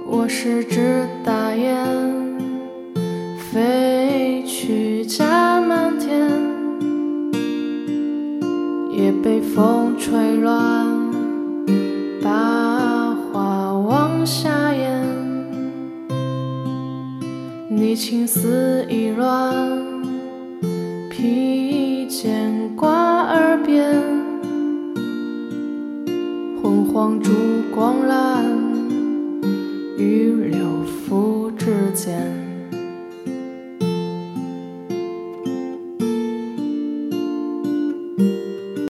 我是只大雁，飞去家满天，也被风吹乱，把花往下咽。你青丝已乱，披肩挂耳边，昏黄烛光阑